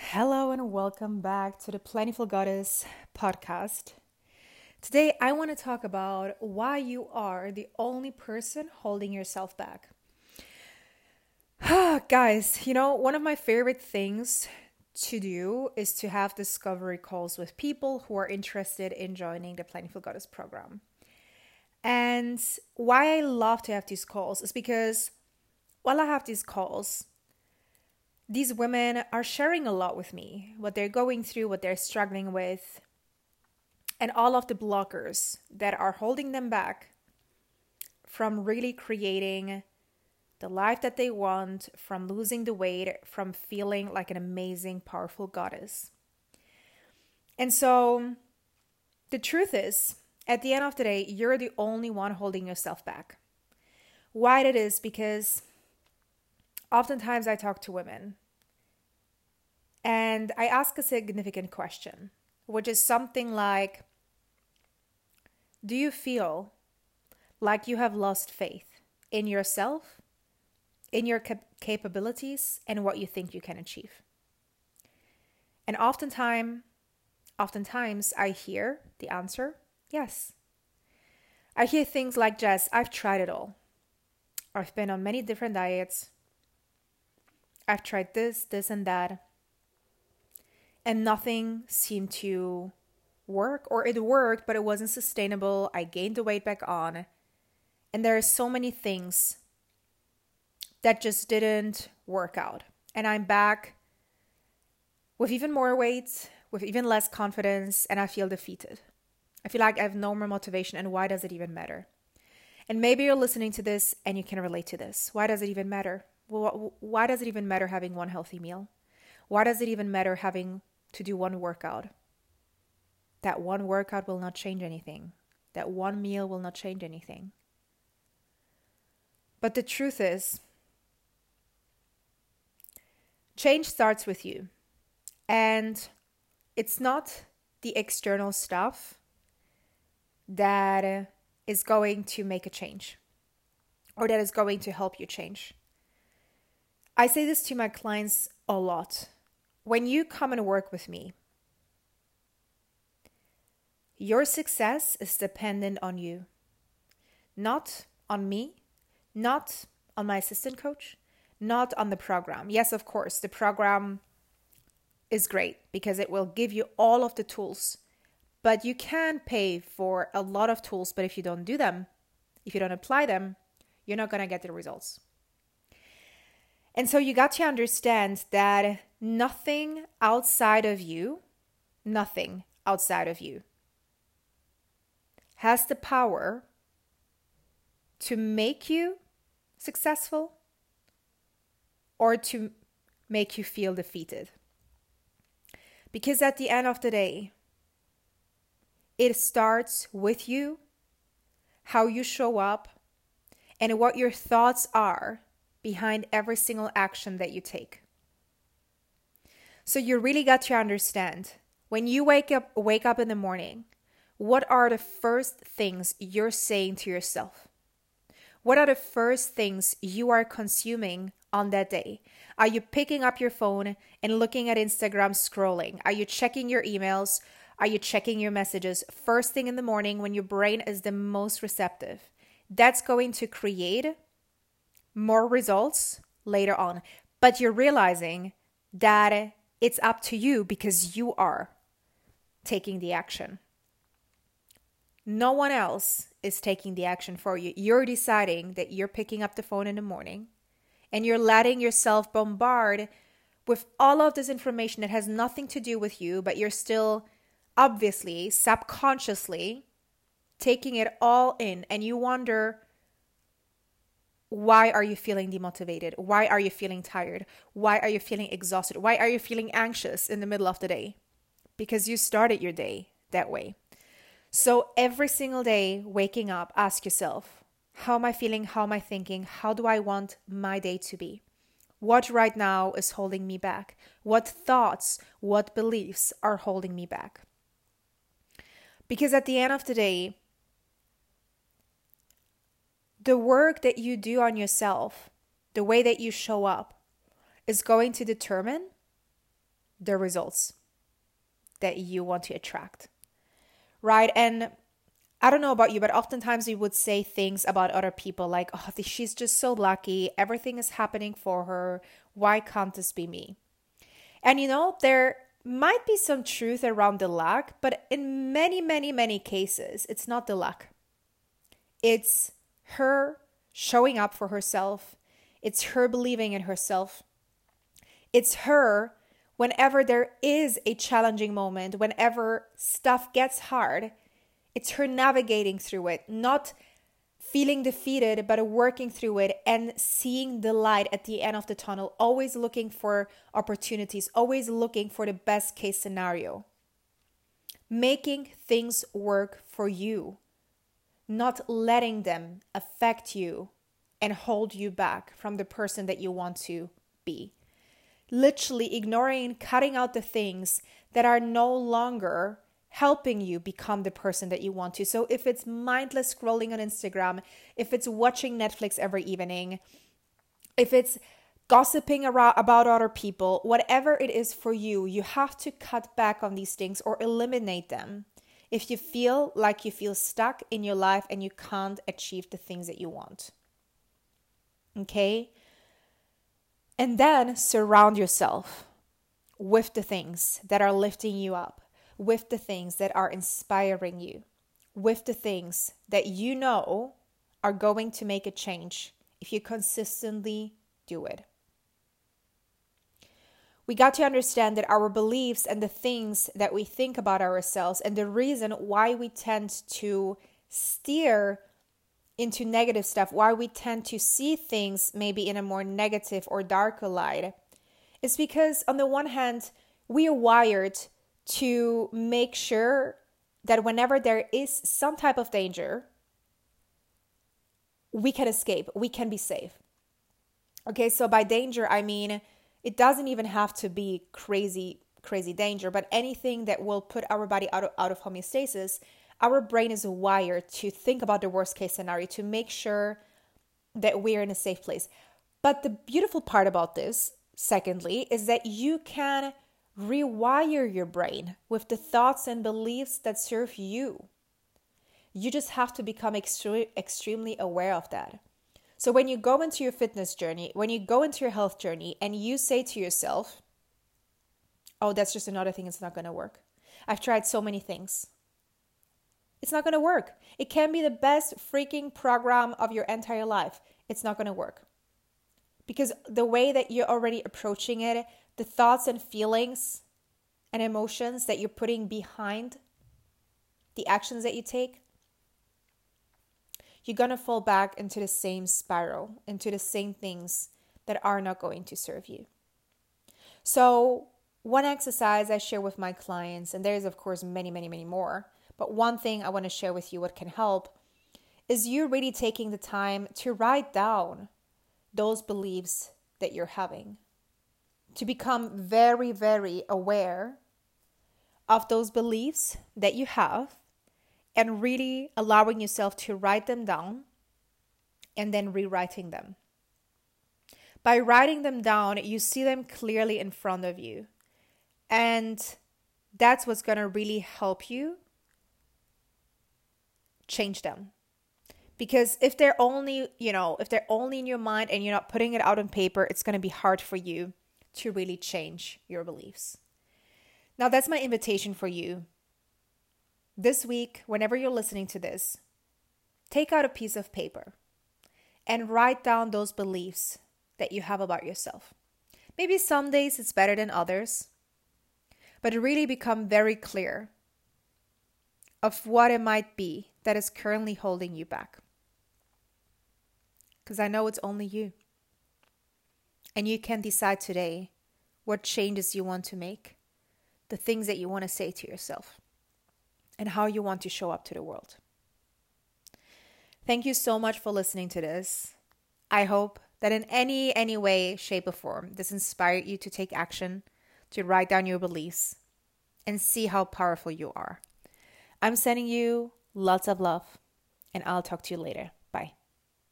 Hello and welcome back to the Plentiful Goddess podcast. Today, I want to talk about why you are the only person holding yourself back. Guys, one of my favorite things to do is to have discovery calls with people who are interested in joining the Plentiful Goddess program. And why I love to have these calls is because while I have these calls, these women are sharing a lot with me, what they're going through, what they're struggling with, and all of the blockers that are holding them back from really creating the life that they want, from losing the weight, from feeling like an amazing, powerful goddess. And so the truth is, at the end of the day, you're the only one holding yourself back. Why that is because oftentimes I talk to women and I ask a significant question, which is something like, do you feel like you have lost faith in yourself, in your capabilities, and what you think you can achieve? And oftentimes I hear the answer, yes. I hear things like, Jess, I've tried it all. I've been on many different diets. I've tried this, and that. And nothing seemed to work, or it worked, but it wasn't sustainable. I gained the weight back on. And there are so many things that just didn't work out. And I'm back with even more weight, with even less confidence, and I feel defeated. I feel like I have no more motivation, and why does it even matter? And maybe you're listening to this and you can relate to this. Why does it even matter? Well, why does it even matter having one healthy meal? Why does it even matter having to do one workout? That one workout will not change anything. That one meal will not change anything. But the truth is, change starts with you. And it's not the external stuff that is going to make a change or that is going to help you change. I say this to my clients a lot. When you come and work with me, your success is dependent on you, not on me, not on my assistant coach, not on the program. Yes, of course, the program is great because it will give you all of the tools, but you can pay for a lot of tools, but if you don't do them, if you don't apply them, you're not going to get the results. And so you got to understand that nothing outside of you has the power to make you successful or to make you feel defeated. Because at the end of the day, it starts with you, how you show up, and what your thoughts are behind every single action that you take. So you really got to understand, when you wake up in the morning, what are the first things you're saying to yourself? What are the first things you are consuming on that day? Are you picking up your phone and looking at Instagram scrolling? Are you checking your emails? Are you checking your messages first thing in the morning when your brain is the most receptive? That's going to create more results later on. But you're realizing that it's up to you because you are taking the action. No one else is taking the action for you. You're deciding that you're picking up the phone in the morning and you're letting yourself bombard with all of this information that has nothing to do with you, but you're still obviously, subconsciously taking it all in, and you wonder, why are you feeling demotivated? Why are you feeling tired? Why are you feeling exhausted? Why are you feeling anxious in the middle of the day? Because you started your day that way. So every single day, waking up, ask yourself, how am I feeling? How am I thinking? How do I want my day to be? What right now is holding me back? What thoughts, what beliefs are holding me back? Because at the end of the day, the work that you do on yourself, the way that you show up, is going to determine the results that you want to attract, right? And I don't know about you, but oftentimes we would say things about other people like, oh, she's just so lucky. Everything is happening for her. Why can't this be me? And there might be some truth around the luck, but in many, many, many cases, it's not the luck. It's her showing up for herself. It's her believing in herself. It's her, whenever there is a challenging moment, whenever stuff gets hard, it's her navigating through it, not feeling defeated, but working through it and seeing the light at the end of the tunnel, always looking for opportunities, always looking for the best case scenario. Making things work for you, not letting them affect you and hold you back from the person that you want to be. Literally ignoring, cutting out the things that are no longer helping you become the person that you want to. So if it's mindless scrolling on Instagram, if it's watching Netflix every evening, if it's gossiping about other people, whatever it is for you, you have to cut back on these things or eliminate them if you feel like you feel stuck in your life and you can't achieve the things that you want. Okay? And then surround yourself with the things that are lifting you up, with the things that are inspiring you, with the things that you know are going to make a change if you consistently do it. We got to understand that our beliefs and the things that we think about ourselves and the reason why we tend to steer into negative stuff, why we tend to see things maybe in a more negative or darker light, is because on the one hand, we are wired to make sure that whenever there is some type of danger, we can escape, we can be safe. Okay, so by danger, I mean, it doesn't even have to be crazy danger, but anything that will put our body out of homeostasis. Our brain is wired to think about the worst case scenario, to make sure that we're in a safe place. But the beautiful part about this, secondly, is that you can rewire your brain with the thoughts and beliefs that serve you. You just have to become extremely aware of that. So when you go into your fitness journey, when you go into your health journey, and you say to yourself, oh, that's just another thing, it's not going to work. I've tried so many things. It's not going to work. It can be the best freaking program of your entire life. It's not going to work. Because the way that you're already approaching it, the thoughts and feelings and emotions that you're putting behind the actions that you take, you're going to fall back into the same spiral, into the same things that are not going to serve you. So one exercise I share with my clients, and there's of course many, many, many more, but one thing I want to share with you what can help is you really taking the time to write down those beliefs that you're having, to become very, very aware of those beliefs that you have and really allowing yourself to write them down and then rewriting them. By writing them down, you see them clearly in front of you. And that's what's going to really help you change them. Because if they're only in your mind and you're not putting it out on paper, it's going to be hard for you to really change your beliefs. Now, that's my invitation for you. This week, whenever you're listening to this, take out a piece of paper and write down those beliefs that you have about yourself. Maybe some days it's better than others, but really become very clear of what it might be that is currently holding you back. Because I know it's only you. And you can decide today what changes you want to make, the things that you want to say to yourself, and how you want to show up to the world. Thank you so much for listening to this. I hope that in any way, shape, or form, this inspired you to take action, to write down your beliefs, and see how powerful you are. I'm sending you lots of love, and I'll talk to you later. Bye.